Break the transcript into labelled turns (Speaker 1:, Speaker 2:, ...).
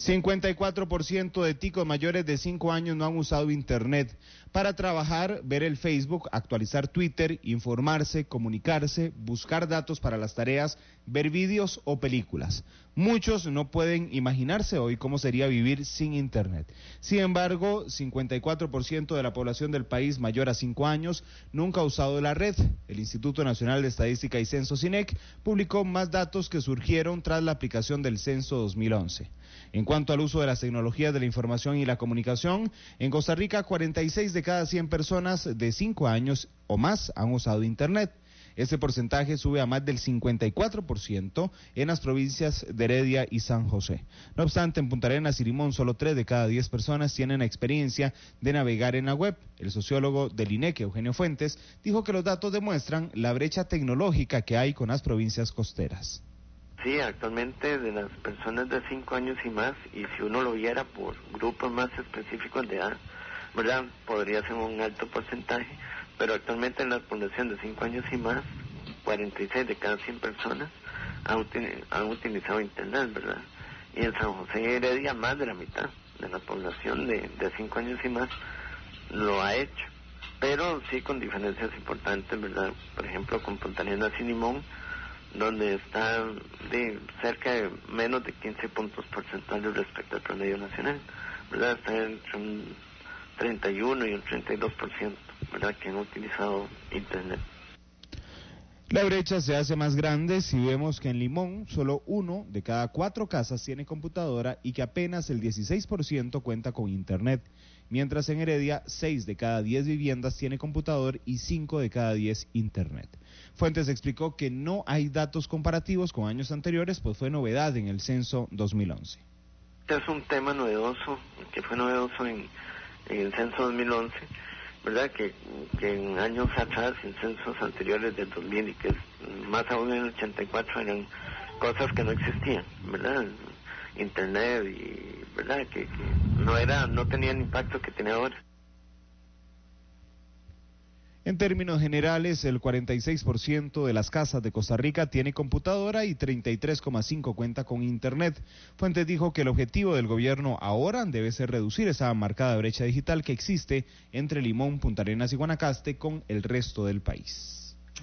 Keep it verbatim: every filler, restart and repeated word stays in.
Speaker 1: cincuenta y cuatro por ciento de ticos mayores de cinco años no han usado Internet para trabajar, ver el Facebook, actualizar Twitter, informarse, comunicarse, buscar datos para las tareas, ver vídeos o películas. Muchos no pueden imaginarse hoy cómo sería vivir sin Internet. Sin embargo, cincuenta y cuatro por ciento de la población del país mayor a cinco años nunca ha usado la red. El Instituto Nacional de Estadística y Censos, INEC, publicó más datos que surgieron tras la aplicación del Censo dos mil once. En cuanto al uso de las tecnologías de la información y la comunicación, en Costa Rica cuarenta y seis de cada cien personas de cinco años o más han usado Internet. Este porcentaje sube a más del cincuenta y cuatro por ciento en las provincias de Heredia y San José. No obstante, en Punta Arenas y Limón solo tres de cada diez personas tienen la experiencia de navegar en la web. El sociólogo del INEC, Eugenio Fuentes, dijo que los datos demuestran la brecha tecnológica que hay con las provincias costeras.
Speaker 2: Sí, actualmente de las personas de cinco años y más, y si uno lo viera por grupos más específicos de edad, ¿verdad?, podría ser un alto porcentaje, pero actualmente en la población de cinco años y más, cuarenta y seis de cada cien personas han, util- han utilizado Internet, ¿verdad? Y en San José y Heredia más de la mitad de la población de, de cinco años y más lo ha hecho, pero sí con diferencias importantes, ¿verdad? Por ejemplo, con Punta Arenas y Limón, donde está de cerca de menos de quince puntos porcentuales respecto al promedio nacional, ¿verdad? Está entre un treinta y uno y un treinta y dos por ciento, ¿verdad?, que han utilizado Internet.
Speaker 1: La brecha se hace más grande si vemos que en Limón solo uno de cada cuatro casas tiene computadora y que apenas el dieciséis por ciento cuenta con Internet, mientras en Heredia seis de cada diez viviendas tiene computador y cinco de cada diez Internet. Fuentes explicó que no hay datos comparativos con años anteriores, pues fue novedad en el censo dos mil once.
Speaker 2: Este es un tema novedoso, que fue novedoso en, en el censo dos mil once, ¿verdad?, que, que en años atrás, en censos anteriores del dos mil y que más aún en el ochenta y cuatro eran cosas que no existían, ¿verdad?, Internet, y verdad que, que no era, no tenía el impacto que tiene ahora.
Speaker 1: En términos generales, el cuarenta y seis por ciento de las casas de Costa Rica tiene computadora y treinta y tres coma cinco por ciento cuenta con Internet. Fuentes dijo que el objetivo del gobierno ahora debe ser reducir esa marcada brecha digital que existe entre Limón, Punta Arenas y Guanacaste con el resto del país.